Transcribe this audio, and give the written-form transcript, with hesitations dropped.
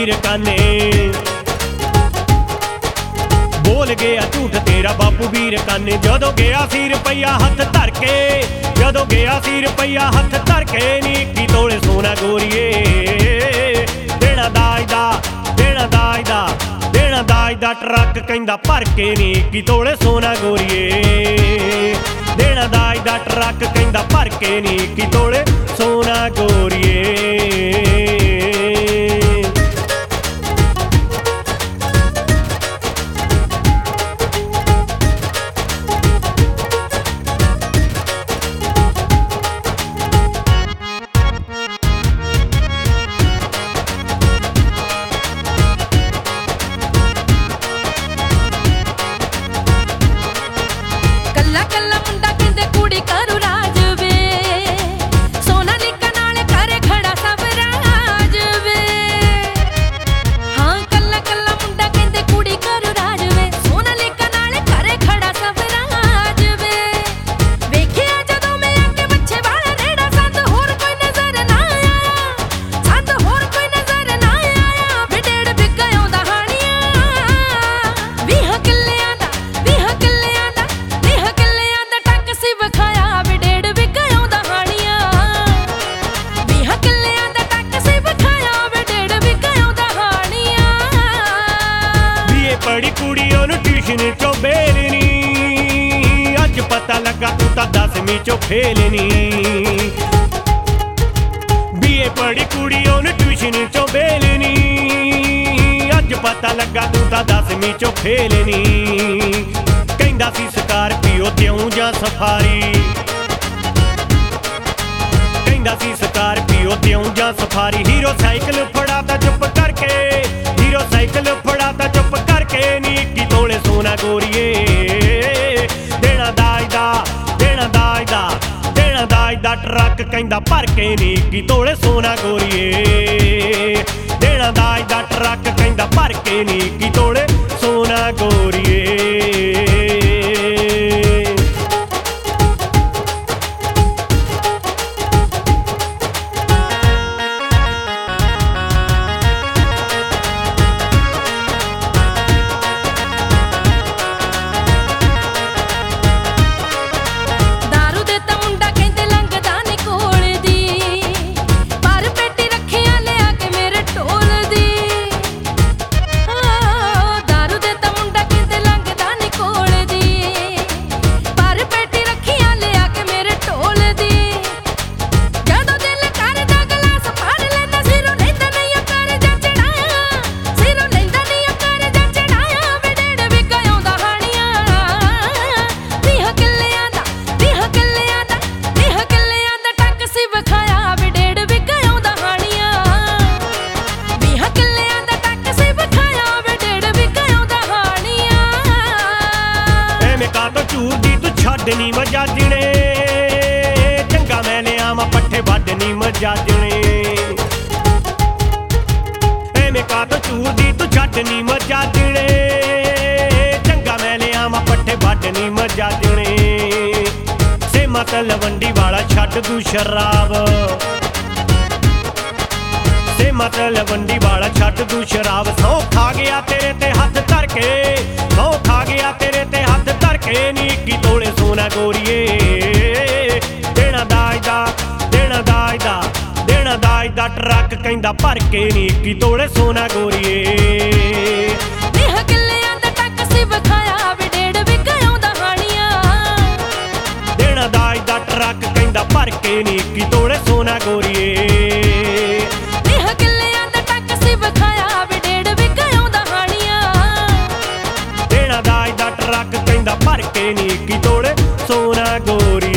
ਵੀਰ ਕਾਨੇ। बोल गया झूठ तेरा बापू वीर काने। जदों गया सी रुपया हथ धर के, जदों गया सी रुपया हथ धर के नी 21 तोले सोना गोरीए। देना दाज दा, देना दाज दा, देना दाज दा ट्रक कहंदा भर के नी 21 तोले सोना गोरीए। देना दाज दा ट्रक कहंदा भर के नी 21 तोले सोना गोरीए। बड़ी कुड़ी ओनू ट्यूशन चो बेल नी, अज पता लगा तू तां 10वीं चो फेल नी। बीए पढ़ी कुड़ी ओनू ट्यूशन चो बेल नी, अज पता लगा तू तां 10वीं चो फेल नी। कहंदा सी स्कारपियो त्यों जां सफारी, कहंदा सी स्कारपियो त्यों जां सफारी। हीरो साइकिल फड़ा तां चुप करके, हीरो साइकिल फड़ा तां चुप करके नी 21 तोले सोना गोरीए। देना दाज दा, देना दाज दा, देना दाज दा ट्रक कहंदा भर के नी 21 तोले सोना गोरीए। देना दाज दा ट्रक कहंदा भर के नी 21 तोले सोना गोरीए। नी मजाजने चंगा मैं लियावा पट्ठे वढ नी मजाजने। एवें कातों चूरदी तू छड्ड नी मजाजने, चंगा मैं लियावा पट्ठे वढ नी मजाजने। सेमा तलवंडी वाला छड्ड तू शराब, सेमा तलवंडी वाला छड्ड तू शराब। सौ खा गया तेरे ते हथ धर के, सौ खा गया तेरे ते हथ धर के नी 21 तोले सोना गोरीए। देना दाज दा, देना दाज दा, देना दाज दा ट्रक कहंदा भर के नी 21 तोले सोना गोरीए। नेह किल्लियां दा टक सी विखाया वे डेढ़ विघा आउंदा हाणियां। देना दाज दा ट्रक कहंदा भर के नी 21 तोले सोना गोरीए। नेह किल्लियां दा टक सी विखाया वे डेढ़ विघा आउंदा हाणियां। देना दाज दा ट्रक कहंदा भर के नी 21 तोले सोना गोरी।